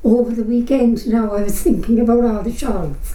over the weekend now I was thinking about all the shawls.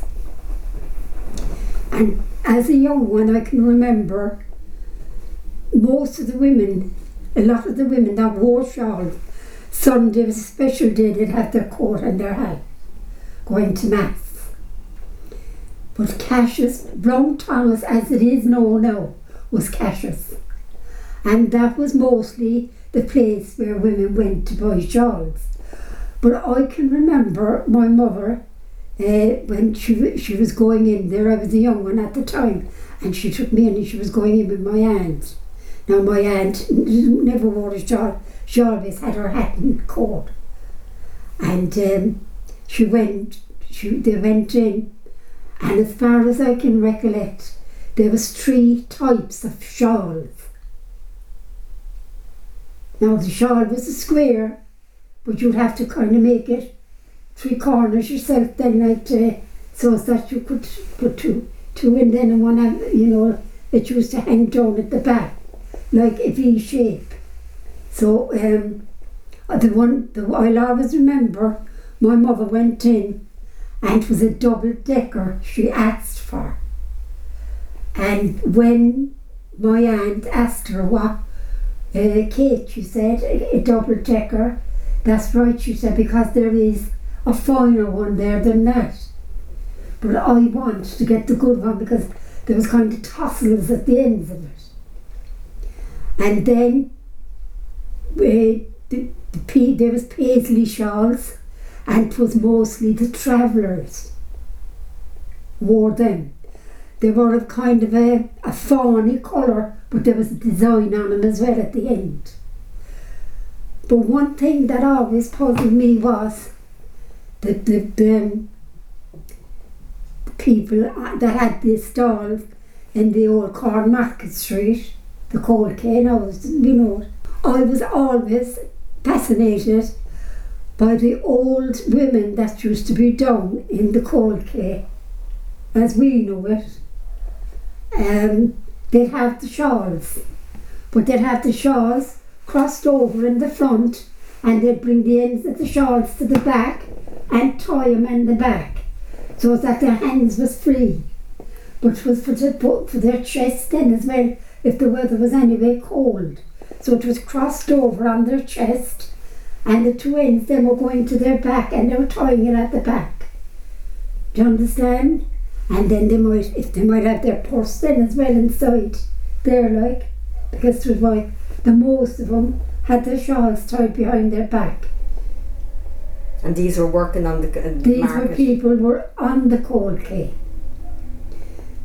And as a young one I can remember most of the women, a lot of the women that wore shawls, Sunday was a special day, they'd have their coat and their hat going to Mass. But Cash's, Brown Thomas as it is now, was Cash's. And that was mostly the place where women went to buy shawls. But I can remember my mother, when she was going in there, I was a young one at the time, and she took me in and she was going in with my aunt. Now my aunt never wore a shawl, she always had her hat and coat. And they went in, and as far as I can recollect, there was 3 types of shawls. Now the shawl was a square, but you'd have to kind of make it 3 corners yourself then, like so that you could put two in then, and one, it used to hang down at the back, like a V shape. So I'll always remember my mother went in, and it was a double-decker she asked for. And when my aunt asked her what, Kate, she said, a double-decker, that's right, she said, because there is a finer one there than that. But I want to get the good one because there was kind of tassels at the ends of it. And then there was paisley shawls, and it was mostly the travellers wore them. They were of kind of a fawny colour, but there was a design on them as well at the end. But one thing that always puzzled me was that the people that had the stalls in the old Cornmarket Street, the Cold Cane House, I was always fascinated by the old women that used to be down in the Cold Cane, as we know it. They'd have the shawls, but they'd have the shawls crossed over in the front, and they'd bring the ends of the shawls to the back and tie them in the back so that their hands was free. But it was for their chest then as well, if the weather was anyway cold. So it was crossed over on their chest, and the 2 ends then were going to their back, and they were tying it at the back. Do you understand? And then they might have their purse then as well inside there, like, because it was why the most of them had their shawls tied behind their back. And these were working on the These market? were people were on the Cold Cane.